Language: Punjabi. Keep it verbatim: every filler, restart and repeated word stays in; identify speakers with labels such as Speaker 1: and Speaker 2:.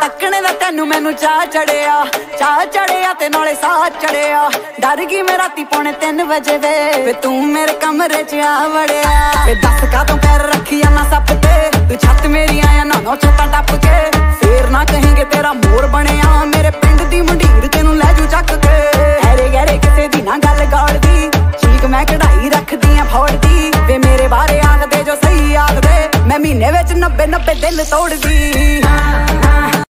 Speaker 1: ਤੱਕਣੇ ਦਾ ਤੈਨੂੰ ਮੈਨੂੰ ਚਾਹ ਚੜਿਆ ਚਾਹ ਚੜਿਆ ਤੇ ਨਾਲੇ ਸਾਹ ਚੜਿਆ ਡਰ ਗਈ ਮੈਂ ਰਾਤੀ ਪੌਣੇ ਤਿੰਨ ਵਜੇ ਵੇ ਵੇ ਤੂੰ ਮੇਰੇ ਕਮਰੇ 'ਚ ਆ ਵੜਿਆ ਵੇ ਦੱਸ ਕਾਹਤੋਂ ਪੈਰ ਰੱਖੀ ਨਾ ਸੱਪ ਤੇ ਤੂੰ ਛੱਤ ਮੇਰੀ ਆਇਆ ਨਾ ਨੌ ਛੱਤਾਂ ਟੱਪ ਕੇ ਫੇਰ ਨਾ ਕਹੇਂਗੇ ਤੇਰਾ ਮੋਰ ਬਣਿਆ ਮੇਰੇ ਪਿੰਡ ਦੀ ਮੰਡੀਰ ਤੈਨੂੰ ਲੈ ਜੂ ਚੱਕ ਕੇ ਐਰੇ ਗੈਰੇ ਕਿਸੇ ਦੀ ਨਾ ਗੱਲ ਗਾੜਦੀ ਚੀਕ ਮੈਂ ਕਢਾਈ ਰੱਖਦੀ ਆ ਫੋੜਦੀ ਵੇ ਮੇਰੇ ਬਾਰੇ ਆਖਦੇ ਜੋ ਸਹੀ ਆਖਦੇ ਮੈਂ ਮਹੀਨੇ ਵਿੱਚ ਨੱਬੇ ਨੱਬੇ ਦਿਲ ਤੋੜਦੀ।